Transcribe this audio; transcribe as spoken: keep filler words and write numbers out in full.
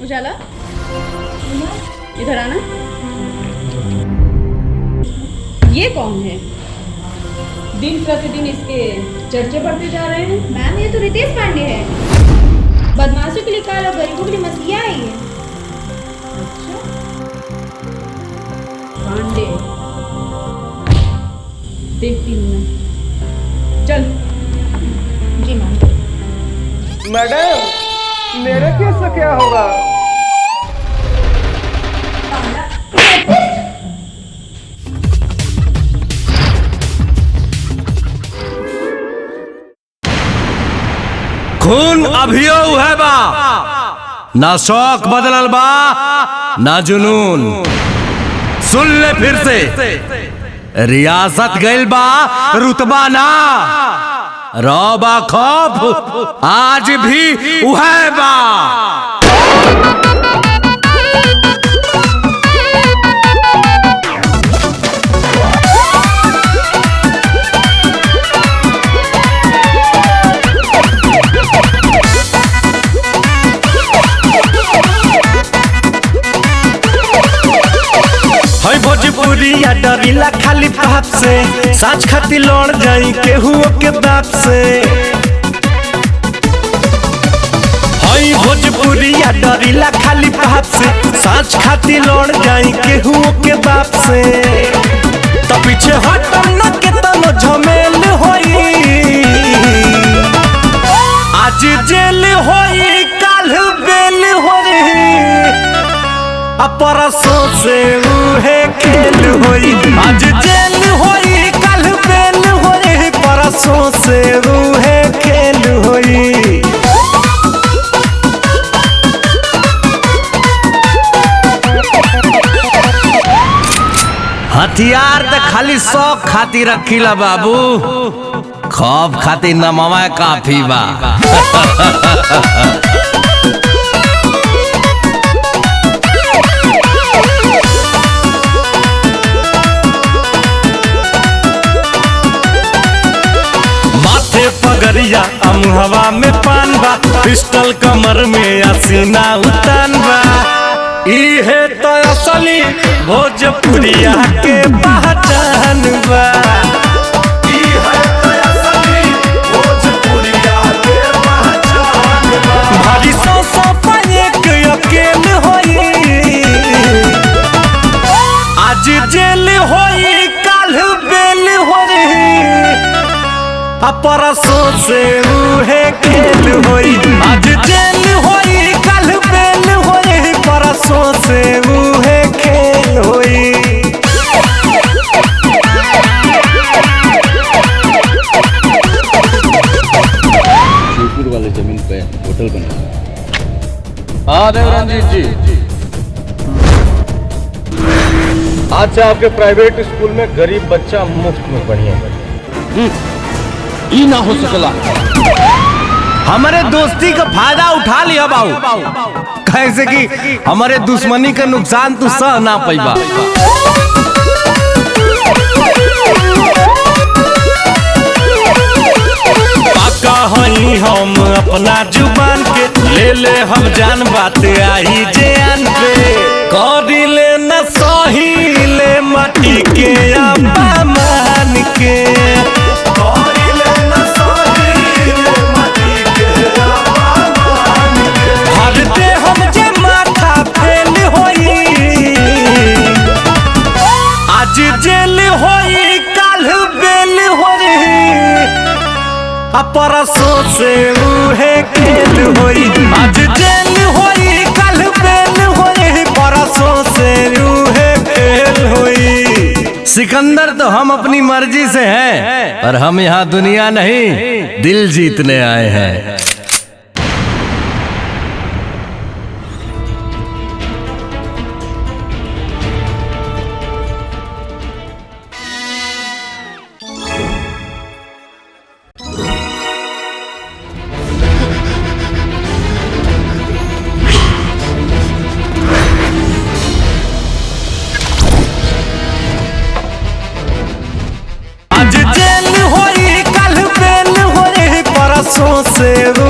उजाला, इधर आना। ये कौन है? दिन प्रतिदिन इसके चर्चे बढ़ते जा रहे हैं। मैम ये तो रितेश पांडे है। बदमाशों के लिए काल और गरीबों के लिए मसीहा है ये। अच्छा, पांडे, देखती हूँ मैं। चल। जी मैम। मैडम मेरे केस से क्या होगा? खून अभियो है बा, ना शौक बदलल बा ना जुनून। सुन ले फिर से, रियासत गइल बा रुतबा ना, रौबा खौफ आज भी उहै बा। भोजपुरिया डरिला खाली बाप से, साँच खाती लड़ जाई केहू के बाप से। हई भोजपुरिया डरिला खाली बाप से, साँच खाती लड़ जाई केहू के बाप से। तो पीछे हटम न के तनो झमेल होई, आज जेल होई काल बेल होई, परसों से उहे खेल होई। आज जेल होई कल बेल होई, परसों से उहे खेल होई। हथियार तो खाली शौक खातिर रखीला बाबू, खौफ खातिर नमवा काफी बा। पगरिया अमुहवा में पान बा, पिस्टल कमर में असीना उतान बा। इहे तो असली भोजपुरिया के पहचान बा। इहे तो असली भोजपुरिया के पहचान बा। भारी सौ सौ पाएक अकेल होई, आज जेल होई काल बेल होई, परसों से उहे खेल होई। आज जेल होई कल बेल होई, परसों से उहे खेल होई। शिवपुर वाले जमीन पे होटल बना। हाँ देवरंजीत जी, आज से आपके प्राइवेट स्कूल में गरीब बच्चा मुफ्त में पढ़िए। ई ना हो सकला, हमारे दोस्ती का फायदा उठा लिया बाबू, कैसे कि हमारे दुश्मनी का नुकसान तू सह ना पैबा। पाका हई हम अपना जुबान के, ले ले हम जान बात आई जान पे। करी ले न सही ले माटी के अपमान के, जेल होई काल बेल होई, परसों से उहे खेल होई। आज जेल होई काल बेल होई, परसों से उहे खेल होई। सिकंदर तो हम अपनी मर्जी से हैं, पर हम यहाँ दुनिया नहीं दिल जीतने आए हैं। आज जेल होई कल बेल होई, परसों से